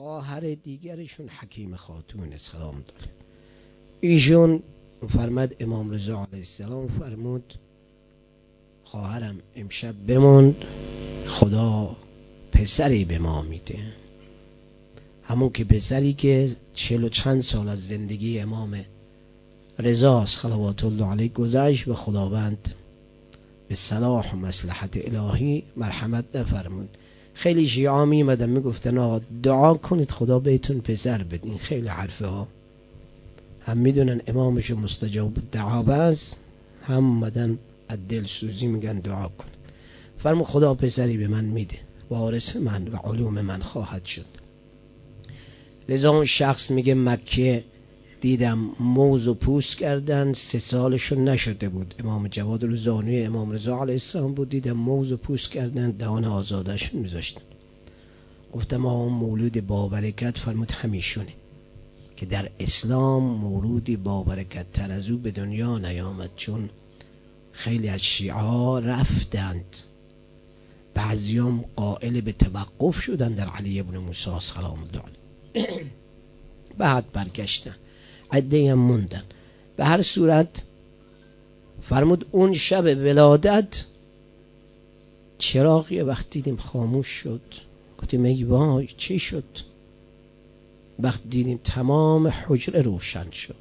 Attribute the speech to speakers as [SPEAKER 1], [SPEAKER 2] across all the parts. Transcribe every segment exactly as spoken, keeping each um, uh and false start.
[SPEAKER 1] خواهر دیگرشون حکیم خاتون سلام داره، ایشون فرمود امام رضا علیه السلام فرمود خواهرم امشب بموند، خدا پسری به ما میده، همون که پسری که چهل و چند سال از زندگی امام رضا صلوات الله علیه گذشت و خداوند به صلاح و مصلحت الهی مرحمت نفرمود. خیلی شیعا می اومدن میگفتن آقا دعا کنید خدا بهتون پسر بده، این خیلی حرفه ها، هم میدونن امامشو مستجاب دعا است، هم اومدن از دل سوزی میگن دعا کن. فرمود خدا پسری به من میده، وارث من و علوم من خواهد شد. لذا اون شخص میگه مکه دیدم موز و پوست کردن، سه سالشون نشده بود، امام جواد رو زانوی امام رضا علیه السلام بود، دیدم موز و پوست کردن، دهان آزادشون میذاشتن. گفتم آقا اون مولود بابرکت، فرمود همیشونه که در اسلام مولودی بابرکت تر از او به دنیا نیامد، چون خیلی از شیعه رفتند، بعضیام قائل به توقف شدن در علی ابن موسی سلام الله علیه، بعد برگشتن، عده‌ای هم موندن. به هر صورت فرمود اون شب ولادت چراغ یه وقت دیدیم خاموش شد، گفتیم ای وای چی شد؟ وقت دیدیم تمام حجره روشن شد،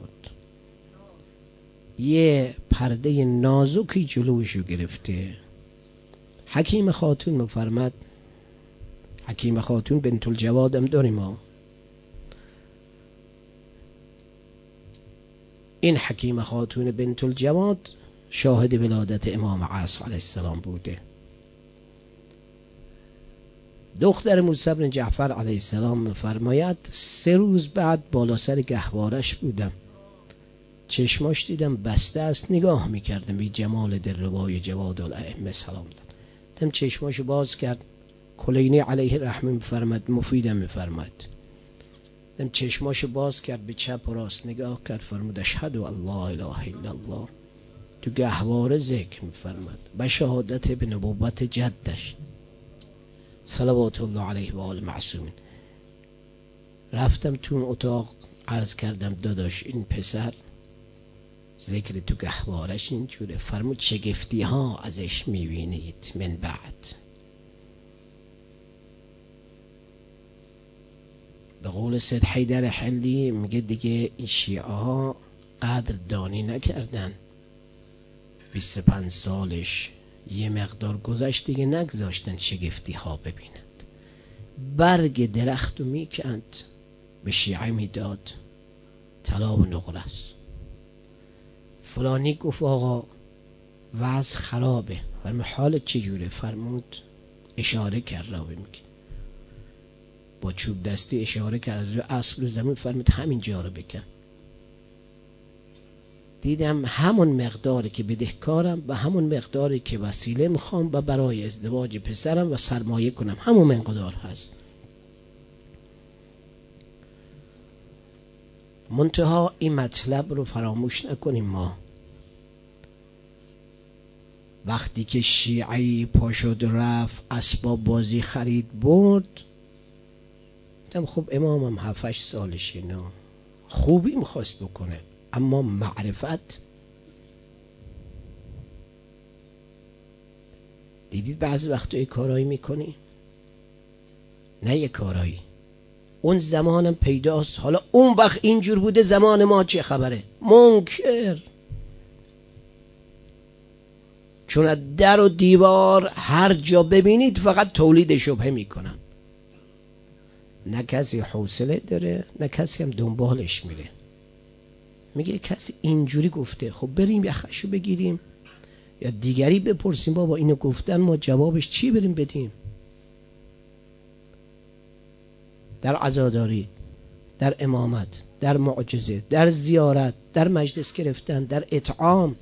[SPEAKER 1] یه پرده نازکی جلوشو گرفته. حکیم خاتون مفرمد، حکیم خاتون بنت الجواد هم داریم ما، این حکیم خاتون بنت الجواد شاهد ولادت امام عصر علیه السلام بوده، دختر موسی بن جعفر علیه السلام می‌فرماید سه روز بعد بالا سر گهوارش بودم، چشماش دیدم بسته است، نگاه میکردم بی جمال دلربای جواد الائمه سلام داد، دیدم چشماشو باز کرد، کلینی علیه رحمه می‌فرماید مفیدم می‌فرماید، دیدم چشماشو باز کرد به چپ و راست نگاه کرد، فرمود اشهد ان لا اله الا الله، تو گهواره ذکر می‌فرماید به شهادت به نبوت جدش صلوات الله علیه و آل معصومین. رفتم تو اون اتاق عرض کردم داداش این پسر ذکر تو گهوارش اینجوره، فرمود شگفتی ها ازش میبینید من بعد. به قول سید حیدر حلی میگه دیگه این شیعه ها قدر دانی نکردن، بیست و پنج سالش یه مقدار گذشت دیگه نگذاشتن شگفتی ها ببینند، برگ درخت رو میکند به شیعه میداد طلا و نقره است. فلانی گفت آقا وضع خرابه، فرمود حالت چجوره؟ فرمود اشاره کرد را میگه با چوب دستی اشاره کرد از روی اصل زمین، فرمود همین جا رو بکن. دیدم همون مقداری که بدهکارم و همون مقداری که وسیله میخوام و برای ازدواج پسرم و سرمایه کنم همون مقدار هست. منتها این مطلب رو فراموش نکنیم، ما وقتی که شیعی پا شد رفت اسباب بازی خرید برد، دیدم خب امامم هفت هشت سالشه، نه خوبی میخواست بکنه، اما معرفت دیدید بعضی وقتا یک کارایی میکنی، نه یک کارایی اون زمانم پیداست، حالا اون وقت اینجور بوده، زمان ما چه خبره؟ منکر، چون از در و دیوار هر جا ببینید فقط تولید شبهه میکنن، نه کسی حوصله داره نه کسی هم دنبالش میره. میگه کسی اینجوری گفته، خب بریم یخشو بگیریم یا دیگری بپرسیم بابا اینو گفتن ما جوابش چی بریم بدیم. در عزاداری، در امامت، در معجزه، در زیارت، در مجلس گرفتن، در اطعام،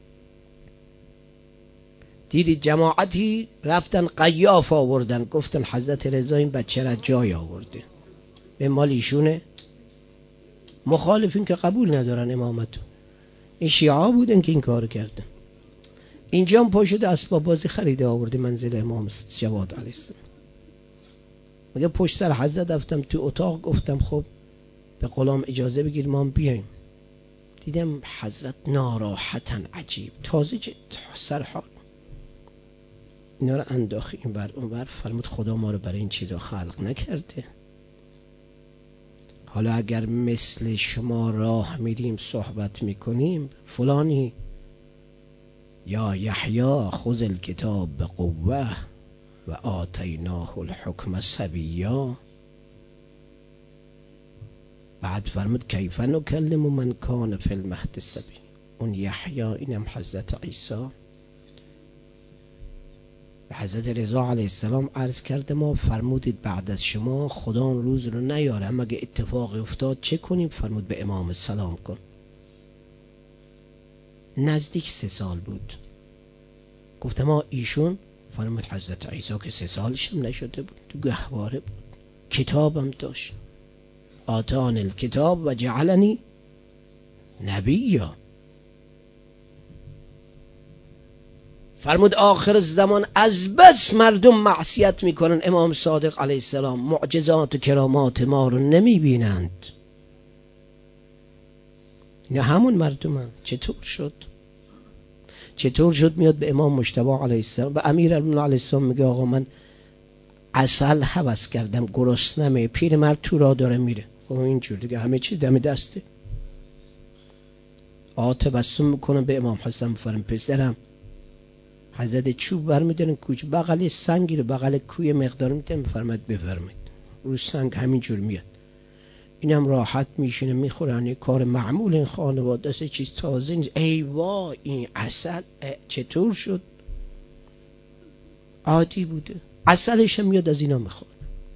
[SPEAKER 1] دیدید جماعتی رفتن قیاف آوردن، گفتن حضرت رضا این بچه را جای آورده، به مال ایشونه. مخالفین که قبول ندارن امامتو، این شیعه بودن که این کار کردن. اینجا هم پا شده اسباب بازی خریده آورده منزل امام جواد علیه السلام. میگه پشت سر حضرت رفتم تو اتاق، گفتم خب به غلام اجازه بگیر ما بیایم. دیدم حضرت ناراحتن، عجیب، تازه جد سر حال. اینا رو انداخت این بر اون بر. فرمود خدا ما رو برای این چیزا خلق نکرده. حالا اگر مثل شما راه میریم صحبت میکنیم، فلانی یا یحیی خذ الکتاب بقوه و آتیناه الحکم صبیا. بعد فرمود کیف نکلم من کان فی المهد صبی. اون یحیی اینم حضرت عیسی. به حضرت رضا علیه السلام عرض کرده ما فرمودید بعد از شما خدا اون روز رو نیاره، مگه اتفاقی افتاد چه کنیم؟ فرمود به امام سلام کن. نزدیک سه سال بود. گفتم ما ایشون؟ فرمود حضرت عیسی که سه سالش هم نشده بود، تو گهواره بود، کتابم داشت. آتان الکتاب و جعلنی نبیا. فرمود آخر زمان از بس مردم معصیت میکنن، امام صادق علیه السلام معجزات و کرامات ما رو نمیبینند. نه همون مردم هم. چطور شد؟ چطور شد میاد به امام مجتبی علیه السلام، به امیرالمومنین علیه السلام میگه آقا من عسل هوس کردم، گرسنمه، پیرمرد تو راه داره میره. خب اینجور دیگه همه چی دم دسته. آ تبسم میکنم به امام حسن، فرم پسرم. حضرت چوب برمیدارن کوچه بغل سنگی رو بغل کوی مقدار میتونم بفرمید بفرمید رو سنگ همینجور میاد. اینم راحت میشینه میخورن. کار معمول این خانواده است، چیز تازه نیست. ای وای این عسل چطور شد؟ عادی بوده. عسلش هم میاد از اینا میخواد.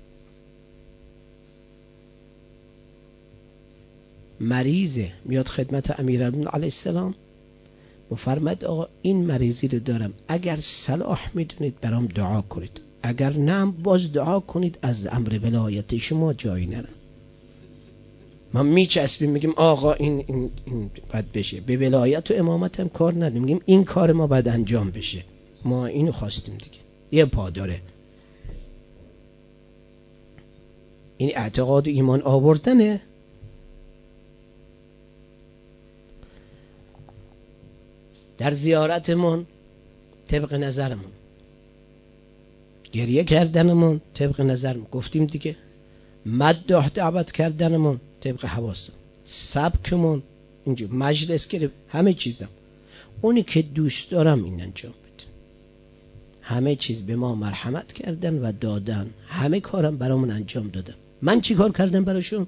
[SPEAKER 1] مریضه میاد خدمت امیرالمومنین علیه السلام، مفرمد آقا این مریضی رو دارم، اگر صلاح میدونید برام دعا کنید، اگر نه باز دعا کنید از امر ولایت شما جایی نرم. ما میچسبیم میگیم آقا این این این باید بشه، به ولایت و امامت هم کار نداریم، میگیم این کار ما باید انجام بشه، ما اینو خواستیم دیگه. یه پا داره این اعتقاد و ایمان آوردنه. در زیارتمون طبق نظرمون، گریه کردنمون طبق نظرمون، گفتیم دیگه، مدح دعوت کردنمون طبق حواسم، سبکمون اینجور، مجلس که همه چیزم اونی که دوست دارم این انجام بده. همه چیز به ما مرحمت کردن و دادن، همه کارم برامون انجام دادن. من چی کار کردم براشون؟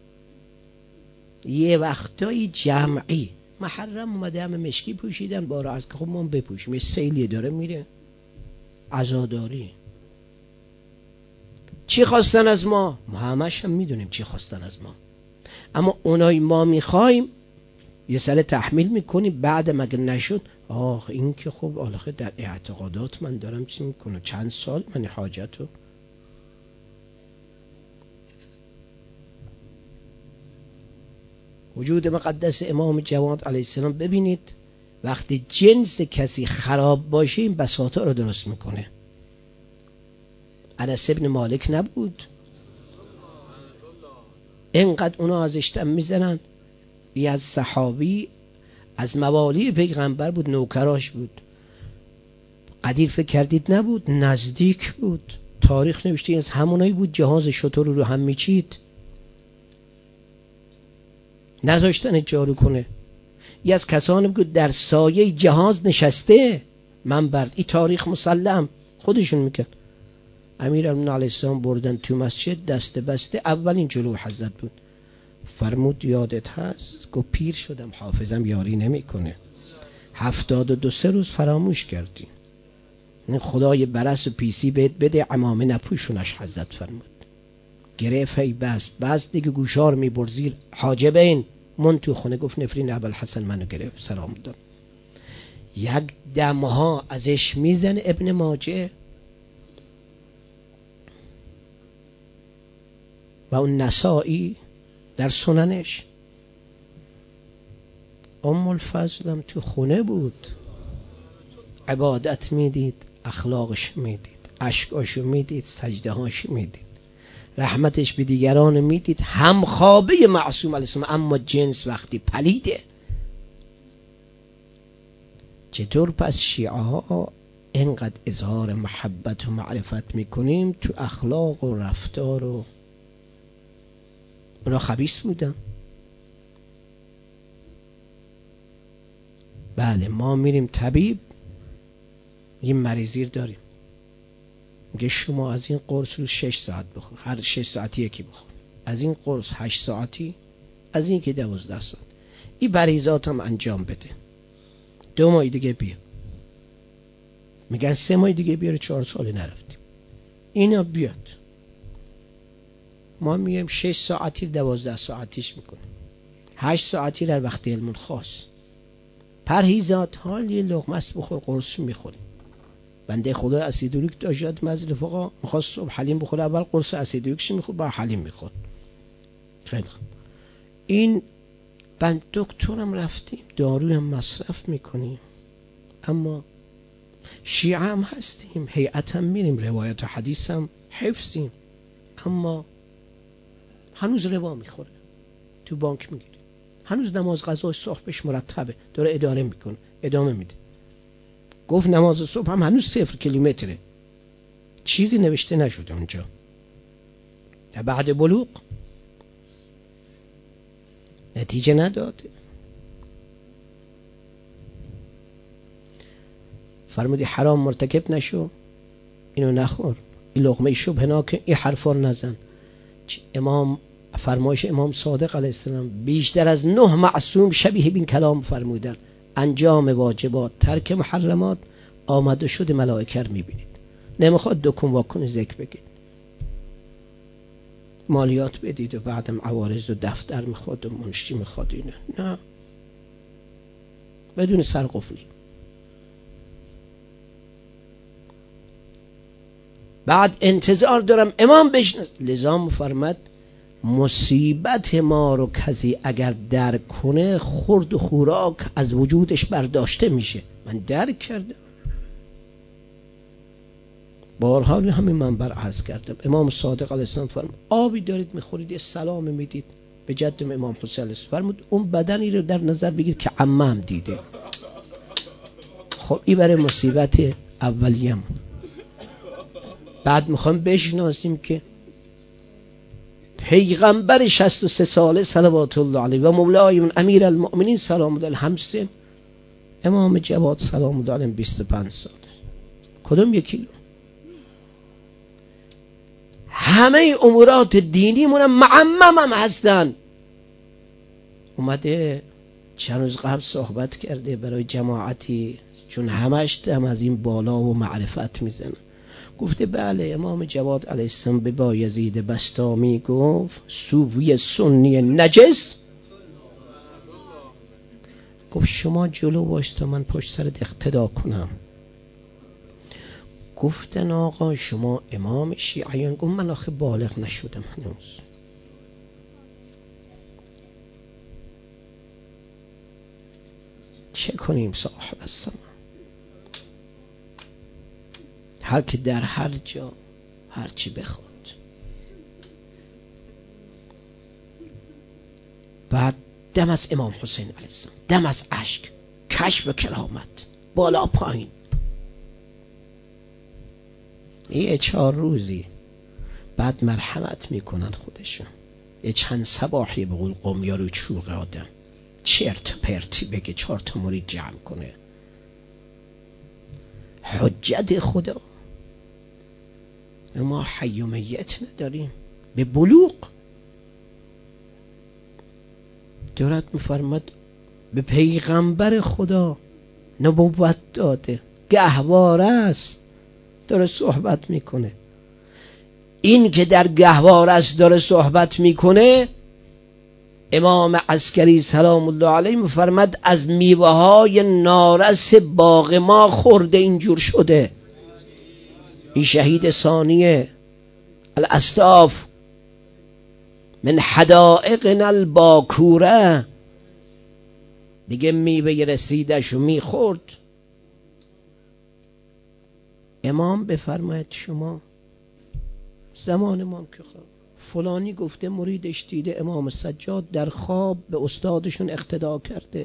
[SPEAKER 1] یه وقتایی جمعی محرم اومده همه مشکی پوشیدن، بارا از که خب ما بپوشیم، یه سیلی داره میره، عزاداری. چی خواستن از ما؟ ما همش هم میدونیم چی خواستن از ما، اما اونای ما میخوایم یه سر تحمیل میکنیم، بعد مگه نشد آخ این که خب آخه در اعتقادات من دارم چی میکنم، چند سال من حاجتو. وجود مقدس امام جواد علیه السلام ببینید، وقتی جنس کسی خراب باشه این بساطا رو درست میکنه. انس ابن مالک نبود؟ اینقدر اونا ازش دم میزنن. یه از صحابی از موالی پیغمبر بود، نوکراش بود. قدیر فکر کردید نبود؟ نزدیک بود. تاریخ نوشته از همونایی بود جهاز شتر رو هم میچید، نذاشتن جارو کنه. یه از کسانی بود در سایه جهاز نشسته منبر، این تاریخ مسلم خودشون میکن. امیرالمومنین علیه السلام بردن تو مسجد، دست بسته، اولین جلو حضرت بود. فرمود یادت هست؟ گفت پیر شدم حافظم یاری نمیکنه، هفتاد و دو سه روز فراموش کردی، خدای برس و پیسی بهت بده، عمامه نپوشونش. حضرت فرمود گرفت ای بس بس دیگه، گوشار میبرد زیر حاجبین من تو خونه. گفت نفرین ابوالحسن منو گرفت سلام داد. یک دمها ازش میزن. ابن ماجه و اون نسائی در سننش. ام الفضلم تو خونه بود، عبادت میدید، اخلاقش میدید، اشکاشو میدید، سجده هاش میدید. رحمتش به دیگران میدید، همخوابه معصوم علیه السلام، اما جنس وقتی پلیده. چطور پس شیعه ها اینقدر اظهار محبت و معرفت میکنیم تو اخلاق و رفتار و اونا خبیث بودن؟ بله ما میریم طبیب، یه مریضی داریم، میگه شما از این قرص رو شش ساعت بخور، هر شش ساعتی یکی بخور، از این قرص هشت ساعتی، از این که دوازده ساعت، این بریزات هم انجام بده، دو ماه دیگه بیا. میگن سه ماه دیگه بیاره، چهار سالی نرفتیم. اینا بیاد، ما میگیم شش ساعتی دوازده ساعتیش میکنیم، هشت ساعتی در وقت علم خاص. پرهیزات حال یه لقمه است بخور، قرص میخوریم. بنده خدا اسیدولیک داشت مزید رفقا، میخواست صبح حلیم بخوره، اول قرص اسیدولیکش میخورد بعد حلیم میخورد. خیلی خوب. این بند دکترم رفتیم، داروی هم مصرف میکنیم، اما شیعه هم هستیم، هیئت هم میریم، روایت و حدیث هم حفظیم، اما هنوز ربا میخوره، تو بانک میگیره، هنوز نماز قضای صبحش مرتبه، داره اداره میکنه، ادامه میده. گفت نماز صبح هم هنوز صفر کیلومتره، چیزی نوشته نشده اونجا. بعد بلوغ نتیجه نداده. فرمودی حرام مرتکب نشو، اینو نخور، این لقمه شبهناک، این حرفا نزن. امام فرمایش امام صادق علیه السلام، بیشتر از نه معصوم شبیه بین کلام فرمودن، انجام واجبات، ترک محرمات، آمده شده ملائکه رو میبینید. نمیخواد دکون واکن ذکر بگید، مالیات بدید و بعدم عوارض و دفتر میخواد و منشی میخواد، اینه نه، بدون سرقفلی. بعد انتظار دارم امام بشناسه. لذا مفرمد مصیبت ما رو کسی اگر درک کنه، خورد و خوراک از وجودش برداشته میشه. من درک کردم، بارها همین منبر عرض کردم. امام صادق علیه السلام فرمود آبی دارید میخورید، یه سلام میدید به جدم امام حسین علیه السلام، فرمود اون بدنی رو در نظر بگیر که عمم دیده. خب این برای مصیبت اولیم. بعد میخوام بشناسیم که پیغمبر شصت و سه ساله صلوات الله علیه و مولای من امیر المؤمنین سلام الله علیه همسن، امام جواد سلام الله علیه بیست و پنج ساله، کدوم یکی؟ همه امورات دینی مونم معمم هم هستن. اومده چند روز قبل صحبت کرده برای جماعتی، چون همش هم از این بالا و معرفت میزنه، گفته بله امام جواد علیه السلام به بایزید بسطامی گفت صوفی سنی نجس، گفت شما جلو باش تا من پشت سرت اقتدا کنم. گفتن آقا شما امام شیعیان؟ گفت من آخه بالغ نشدم هنوز. چه کنیم صاحب هستم؟ هر که در هر جا هر چی بخواد. بعد دم از امام حسین علیه السلام، دم از اشک، کشف کرامت، بالا پایین. یه چهار روزی بعد مرحمت میکنن خودشون، یه چند صباحی به قول قوم یا رو چوغ آدم چرت پرتی بگه، چهار تا مرید جمع کنه. حجت خدا، ما حی و میت نداریم. به بلوغ دارد میفرماد به پیغمبر خدا نبوت داده، گهواره است، داره صحبت میکنه. این که در گهواره است داره صحبت میکنه، امام عسکری سلام الله علیه میفرماد از میوه های نارس باغ ما خورده اینجور شده. این شهید ثانیه الاستاف من حدائقنا الباکوره، دیگه میوه رسیدشو میخورد. امام بفرماید شما زمان ما که خواهد فلانی گفته مریدش دیده امام سجاد در خواب به استادشون اقتدا کرده.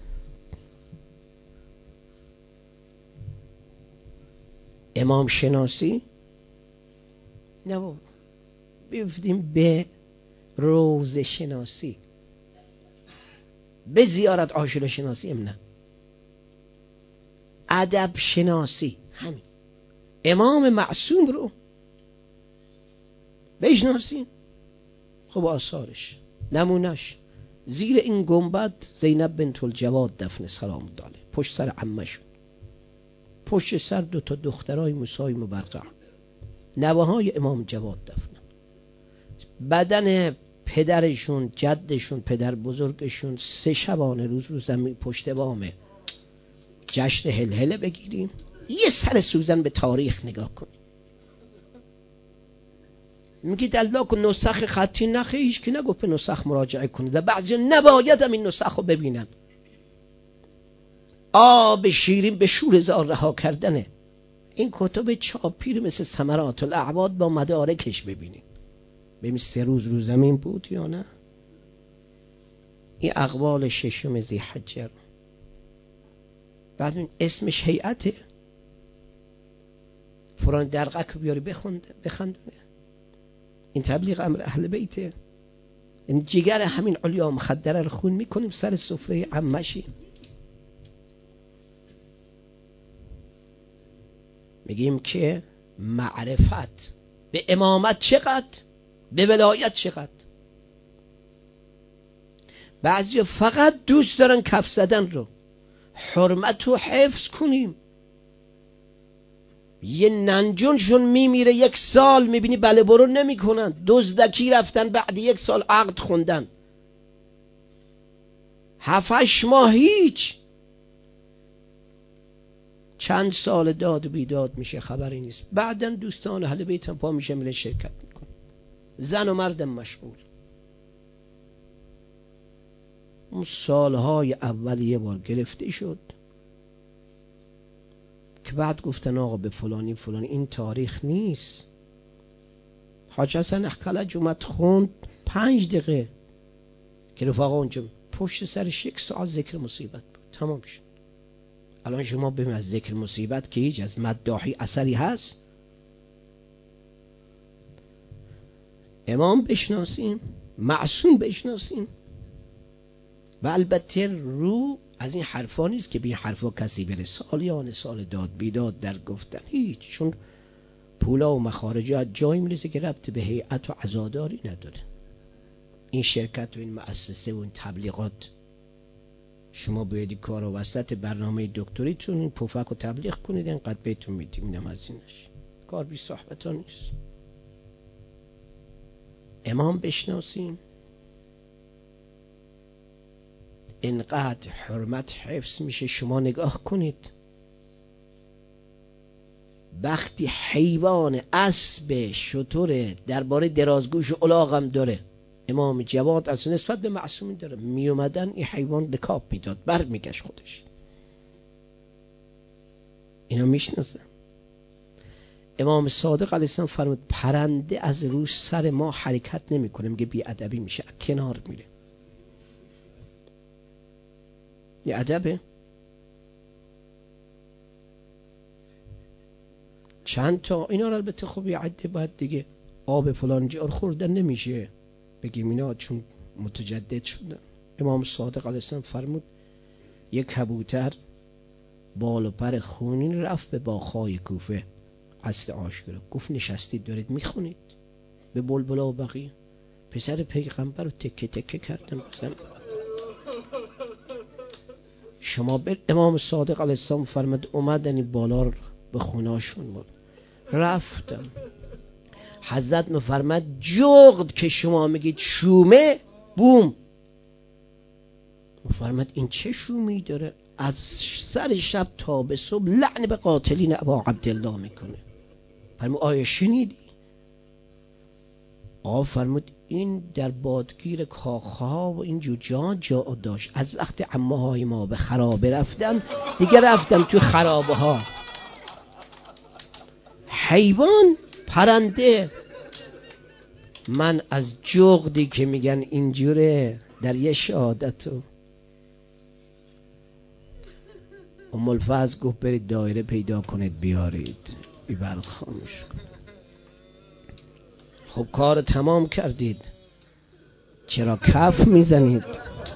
[SPEAKER 1] امام شناسی نه بابا، بیفتیم به روز شناسی، به زیارت عاشق شناسی هم نه، ادب شناسی. همین امام معصوم رو بشناسیم. خب آثارش، نمونش زیر این گنبد زینب بنت الجواد دفن سلام الله علیها، پشت سر عمشون، پشت سر دو تا دخترای موسی مبرقع، نوه‌های امام جواد دفن. بدن پدرشون، جدشون، پدر بزرگشون سه شبانه روز رو زمین پشت بام جشن هلهله بگیریم. یه سر سوزن به تاریخ نگاه کنیم. میگید الله که نسخ خطی نخه، هیچ کی نگفت به نسخ مراجعه کنید و بعضی نباید هم این نسخ رو ببینن. آب شیرین به شور زار رها کردنه. این کتب چاپی رو مثل ثمرات الاعواد با مدارکش ببینید، ببین سه روز رو زمین بود یا نه. این اقوال ششم ذی‌حجه، بعد این اسمش هیئته، فران درقک بیاری بخونده بخندونه. این تبلیغ امر اهل بیته. این جگر همین علیا مخدره رو خون میکنیم سر سفره عمشی. میگیم که معرفت به امامت چقدر، به ولایت چقدر. بعضی فقط دوست دارن کف زدن رو، حرمت رو حفظ کنیم. یه ننجونشون میمیره یک سال میبینی بله برو نمی کنن، دزدکی رفتن بعد یک سال عقد خوندن، هفتش ماه هیچ، چند سال داد بیداد میشه خبری نیست. بعدن دوستان اهل بیت هم پا میشه میره شرکت میکنه، زن و مردم مشغول. اون سالهای اول یه بار گرفته شد که بعد گفتن آقا به فلانی فلانی این تاریخ نیست. حاج حسن خلج اومد خوند پنج دقیقه که رفاقا اونجا پشت سرش یک ساعت ذکر مصیبت بود، تمام شد. الان شما ببین از ذکر مصیبت که هیچ از مداحی اثری هست. امام بشناسیم، معصوم بشناسیم، و البته رو از این حرفا نیست که به این حرفا کسی بره سالیان سال داد بیداد در گفتن، هیچ، چون پولا و مخارجات جایی میرسه که ربط به هیئت و عزاداری نداره. این شرکت و این مؤسسه و این تبلیغات، شما باید کار و وسط برنامه دکتریتون این پفک و تبلیغ کنید، اینقدر بهتون میدیم، اینم هزینه‌اش، کار بی صحبت ها نیست. امام بشناسیم، اینقدر حرمت حفظ میشه. شما نگاه کنید وقتی حیوان اسب شتر درباره درازگوش و الاغم داره، امام جواد از نسبت به معصومین داره، می اومدن این حیوان به کاپ میداد، بر میگشت خودش. اینا میشناسن. امام صادق علیه السلام فرمود پرنده از روش سر ما حرکت نمیکنه، میگه بی ادبی میشه، کنار میره. یه ادبه. چند تا اینا رو البته خب یه عده باید دیگه آب فلان جار خوردن نمیشه بگیم اینا چون متجدد شدن. امام صادق علیه السلام فرمود یک کبوتر بال و پر خونین رفت به باغ‌های کوفه اصل عاشورا، گفت نشستید دارید میخونید به بلبلا و بقیه، پسر پیغمبر رو تکه تکه کردن بزن. شما به امام صادق علیه السلام فرمود اومدن این بالا رو به خونهاشون بود رفتم. حضرت مفرمد جغد که شما میگید شومه بوم، مفرمد این چه شومی داره؟ از سر شب تا به صبح لعن به قاتلین ابا عبدالله میکنه. فرمود آیا شنیدی؟ آقا فرمود این در بادگیر کاخها و این جوجا جا داشت، از وقت عمه های ما به خرابه رفتن دیگه رفتن تو خرابه ها. حیوان، پرنده، من از جغدی که میگن اینجوره در یه شهادتو ام الفضل گفت برید دایره پیدا کنید بیارید بیبر خاموش کن. خب کار تمام کردید، چرا کف میزنید؟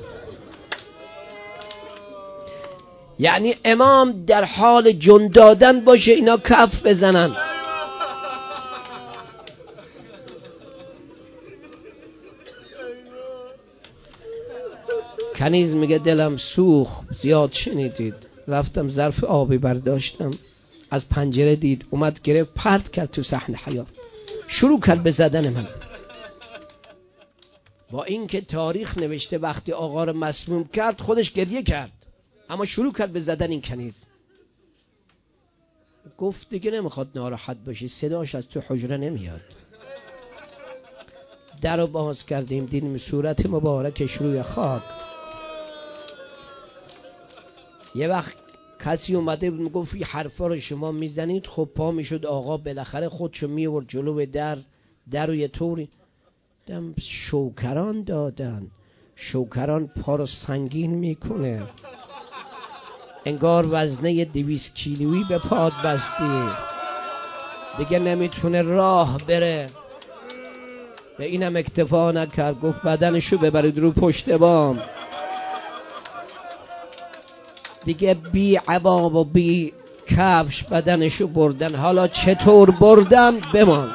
[SPEAKER 1] یعنی امام در حال جون دادن باشه اینا کف بزنن. کنیز میگه دلم سوخت زیاد شنیدید، رفتم ظرف آبی برداشتم، از پنجره دید اومد گرفت پرت کرد تو صحن حیات، شروع کرد به زدن من. با اینکه تاریخ نوشته وقتی آقا رو مسموم کرد خودش گریه کرد، اما شروع کرد به زدن این کنیز. گفت دیگه نمیخواد ناراحت باشی، صداش از تو حجره نمیاد. در رو باز کردیم دیدیم صورت مبارکش روی خاک. یه وقت کسی اومده بود میگفت این حرفا رو شما میزنید، خب پا میشد آقا بالاخره خودشو میورد جلو در در رو یه طوری دم شوکران دادن، شوکران پا رو سنگین میکنه، انگار وزنه دویست کیلویی به پاد بستی، دیگه نمیتونه راه بره. به اینم اکتفا نکرد، گفت بدنشو ببرید رو پشت بام. دیگه بی عباب و بی کفش بدنشو بردن. حالا چطور بردن بمان.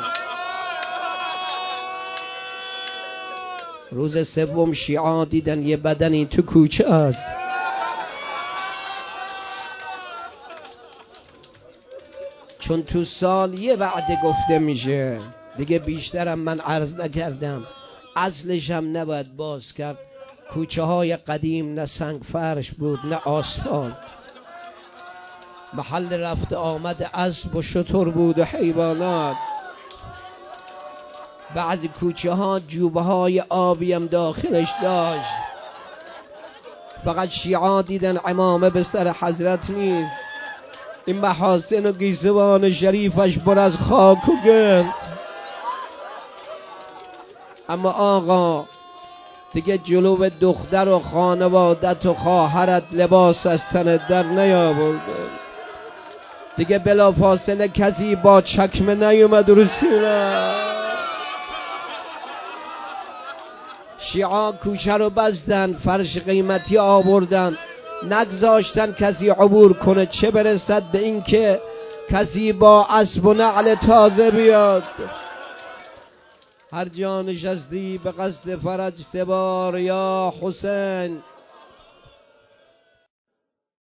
[SPEAKER 1] روز سوم شیعا دیدن یه بدنی تو کوچه است، چون تو سال یه وعده گفته میشه دیگه بیشترم من عرض نکردم، اصلش هم نباید باز کرد. کوچه های قدیم نه سنگ فرش بود نه آسفالت، محل رفت آمد اسب و شتر بود و حیوانات. بعضی کوچه ها جوبه های آبی هم داخلش داشت. فقط شیعا دیدن عمامه به سر حضرت نیست، این محاسن و گیسوان شریفش پر از خاک و گرد. اما آقا دیگه جلو دختر و خانوادت و خواهرت لباس از تن در نیاورده، دیگه بلا فاصله کسی با چکمه نیومد رو سینه. شیعا کوچه رو بستن، فرش قیمتی آوردن، نگذاشتن کسی عبور کنه، چه برسد به این که کسی با اسب و نعل تازه بیاد. هر جا نشستی به قصد فرج سه بار یا حسین